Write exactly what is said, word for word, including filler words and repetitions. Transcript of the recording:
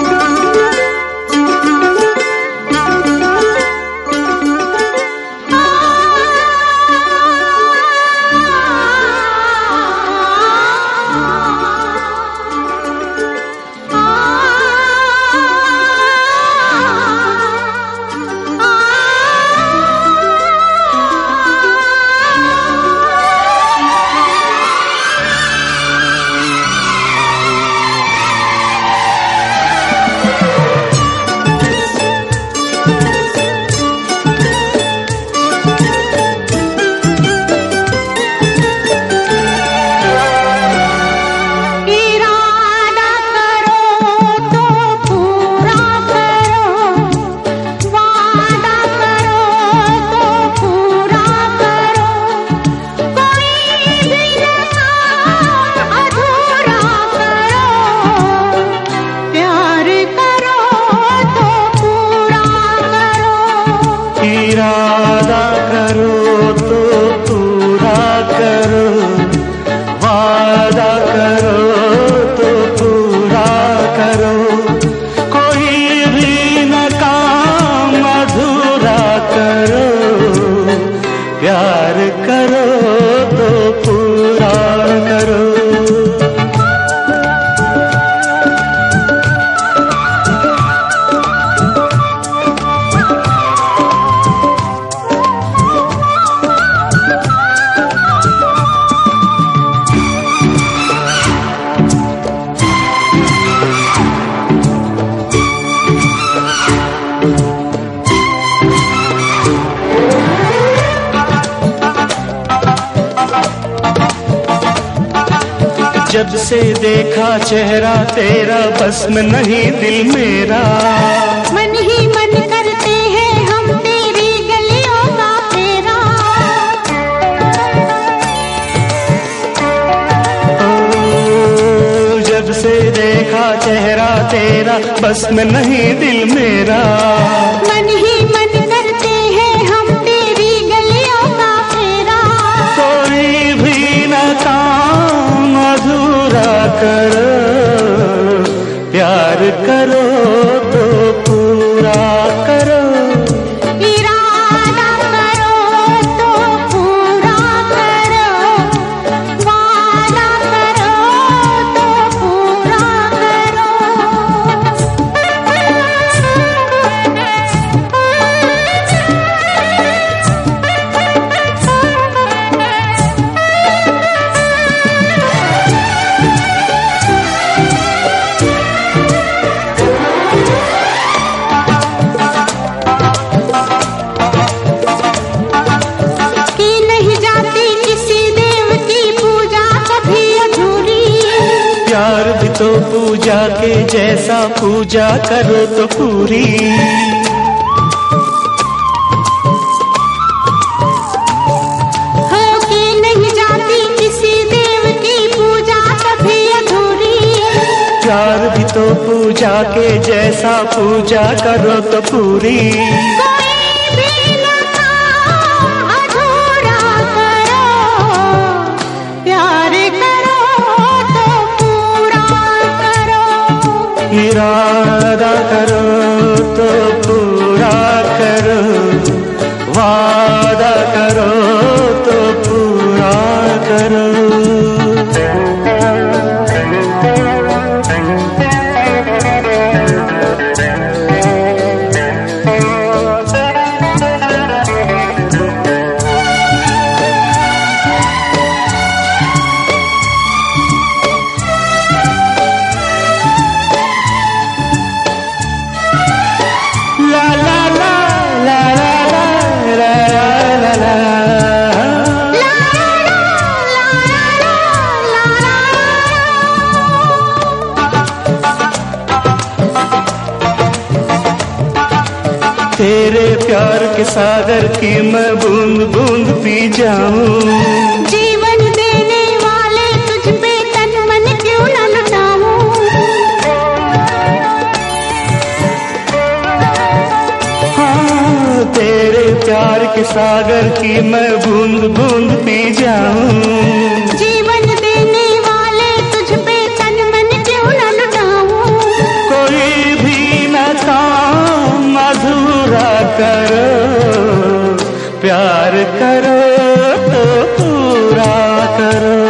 इरादा करो तो पूरा करो, वादा करो तो पूरा करो, कोई भी न काम अधूरा करो, प्यार करो तो पूरा करो। जब से देखा चेहरा तेरा, बस में नहीं दिल मेरा, मन ही मन करते हैं हम तेरी गलियों का फेरा। ओ, जब से देखा चेहरा तेरा, बस में नहीं दिल मेरा, मन ही मन करते हैं हम तेरी गलियों का फेरा। कोई भी न काम अधूरा करो, प्यार करो तो पूरा करो। इरादा करो तो पूरा करो, वादा करो तो पूरा करो। प्यार भी तो पूजा के जैसा, पूजा करो तो पूरी। हो के नहीं जाती किसी देव की पूजा कभी अधूरी। प्यार भी तो पूजा के जैसा, पूजा करो तो पूरी। कोई भी न काम अधूरा करो, प्यार करो तो पूरा करो। इरादा करो तो पूरा करो, वादा करो तो पूरा करो। तेरे प्यार के सागर की मैं बूंद बूंद पी जाऊं। जीवन देने वाले तुझ पे तन मन क्यों न लुटाऊं। हाँ, तेरे प्यार के सागर की मैं बूंद बूंद पी जाऊं। जीवन देने वाले तुझ पे तन मन क्यों न लुटाऊं। कोई करो, प्यार करो तो पूरा करो।